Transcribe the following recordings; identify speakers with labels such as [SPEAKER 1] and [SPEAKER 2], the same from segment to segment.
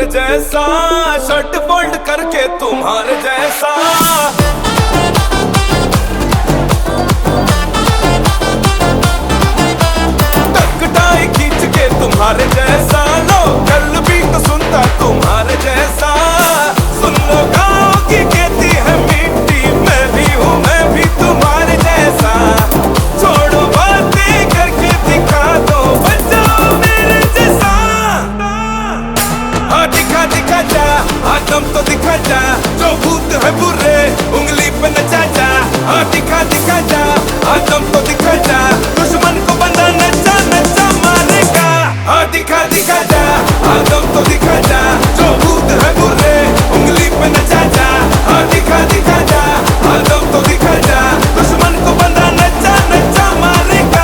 [SPEAKER 1] जैसा, shirt fold करके तुम्हारे जैसा, टक टाई खींच के तुम्हारे जैसा, लो कल भी तो सुनता तुम्हारे जैसा। सुन लो गाँव की खेती है मिट्टी, मैं भी तुम्हारे जैसा। छोड़ो बातें करके दिखा दो, बन जाओ मेरे जैसा। हाँ दिखा दिखा जा, हाँ दम तो दिखा जा, जो भूत है बुरे उंगली पे नचा जा। हाँ दिखा दिखा जा, हाँ दम तो दिखा जा, दुश्मन को बंदा नचा नचा मारेगा। हाँ दिखा दिखा जा, हाँ दम तो दिखा जा, जो भूत है बुरे उंगली पे नचा जा। हाँ दिखा दिखा जा, हाँ दम तो दिखा जा, दुश्मन को बंदा नचा नचा मारेगा।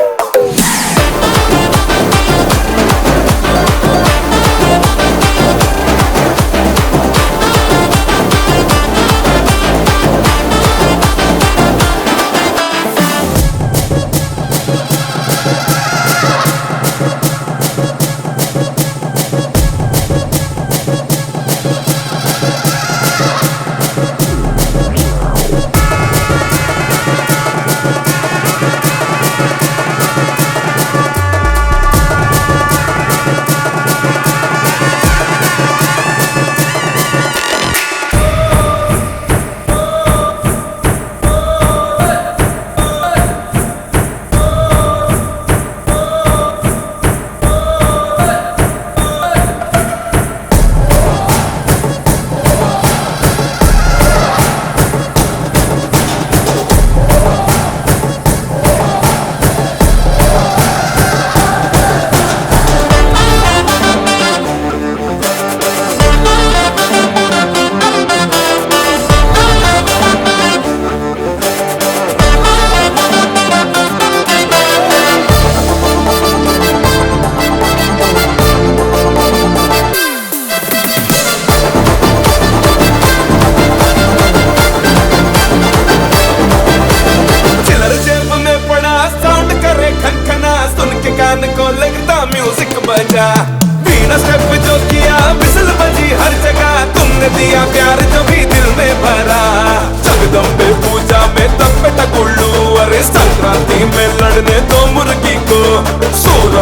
[SPEAKER 1] कान को लगता म्यूजिक बजा, बीना स्टेप जो किया बिसल बजी हर जगह। तुमने दिया प्यार जो भी दिल में भरा, जगदम्बे पूजा में तब पे टकुल्लू, अरे संक्रांति में लड़ने दो मुर्गी को। सूरज